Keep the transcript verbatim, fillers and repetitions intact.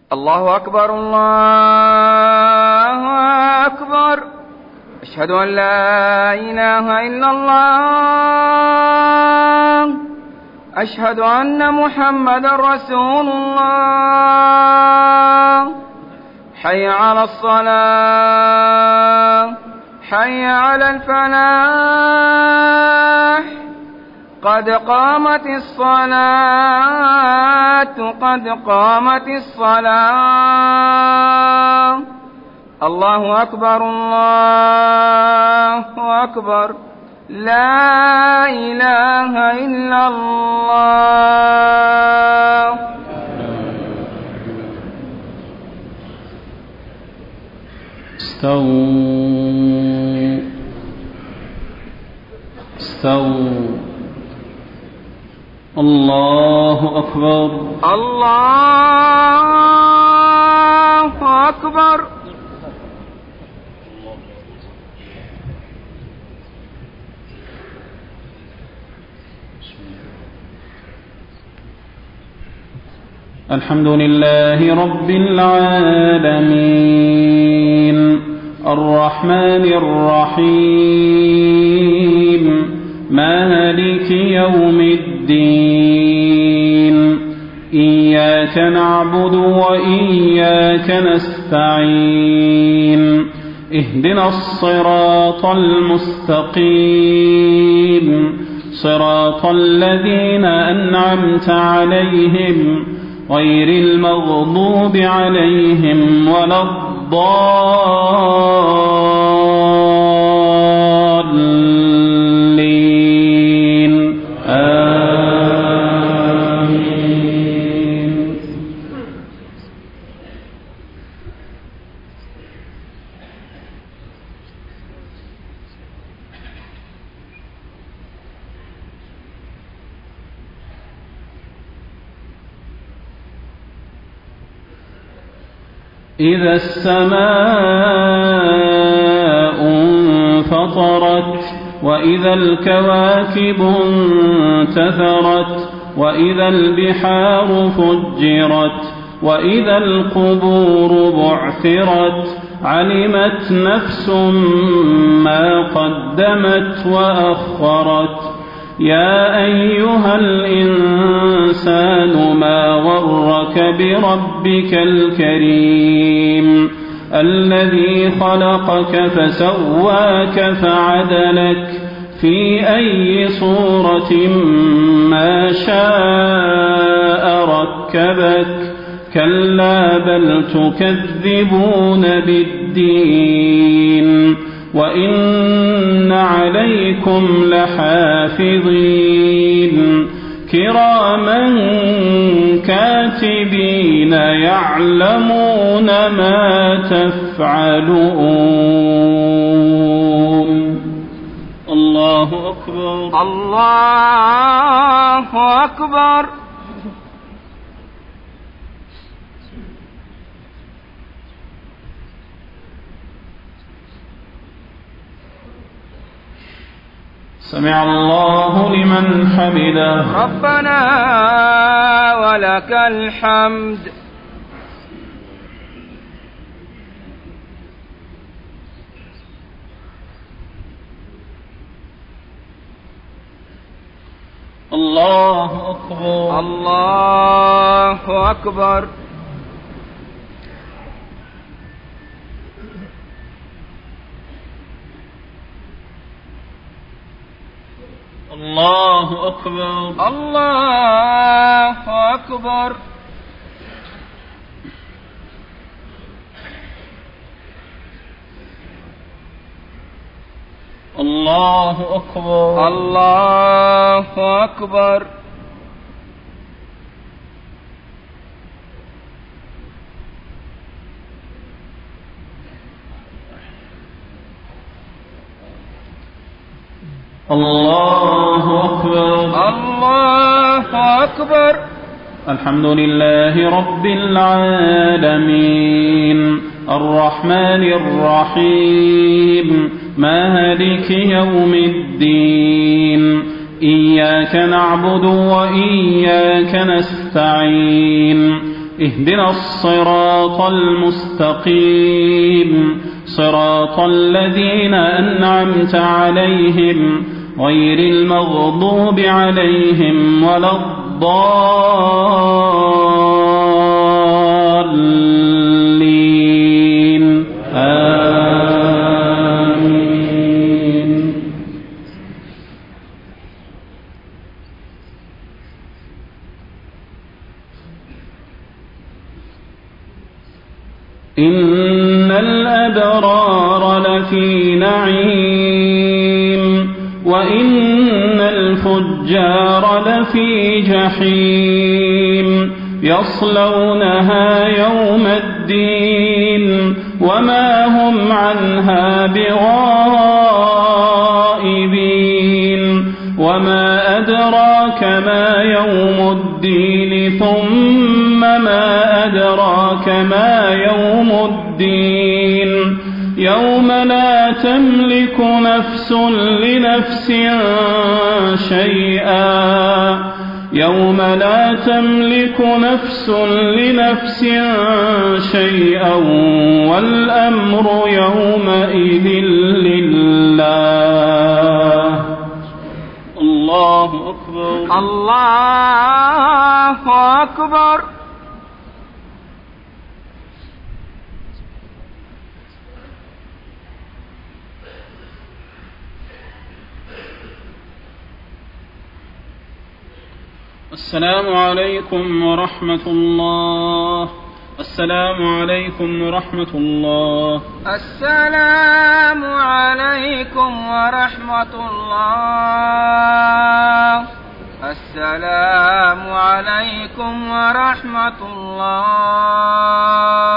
الله أكبر الله أكبر. أشهد أن لا إله إلا الله. أشهد أن محمد رسول الله. حي على الصلاة، حي على الفلاح، قد قامت الصلاة، قد قامت الصلاة. الله أكبر الله أكبر. لا إله إلا الله. استووا استووا. الله أكبر الله أكبر. الحمد لله رب العالمين الرحمن الرحيم مالك يوم الدين. إياك نعبد وإياك نستعين. اهدنا الصراط المستقيم صراط الذين أنعمت عليهم غير المغضوب عليهم ولا الضالين. آمين. إذا السماء انفطرت وإذا الكواكب انتثرت وإذا البحار فجرت وإذا القبور بعثرت علمت نفس ما قدمت وأخرت. يا أيها الإنسان ما غرك بربك الكريم الذي خلقك فسواك فعدلك في أي صورة ما شاء ركبك. كلا بل تكذبون بالدين وإن عليكم لحافظين كراما كاتبين يعلمون ما تفعلون. الله أكبر الله أكبر. سمع الله لمن حمده. ربنا ولك الحمد. الله أكبر الله أكبر. الله أكبر الله أكبر. الله أكبر الله أكبر. الله أكبر الله أكبر. الحمد لله رب العالمين الرحمن الرحيم مالك يوم الدين. إياك نعبد وإياك نستعين. اهدنا الصراط المستقيم صراط الذين أنعمت عليهم غير المغضوب عليهم ولا الضالين آمين. إن الأبرار لفي نعيم وإن الفجار لفي جحيم يصلونها يوم الدين وما هم عنها بغائبين. وما أدراك ما يوم الدين ثم ما أدراك ما يوم الدين يوم لا تملك نفس لنفس شيئا يوم لا تملك نفس لنفس شيئا والأمر يومئذ لله. الله أكبر. الله أكبر. السلام عليكم ورحمة الله. السلام عليكم ورحمة الله. السلام عليكم ورحمة الله. السلام عليكم ورحمة الله.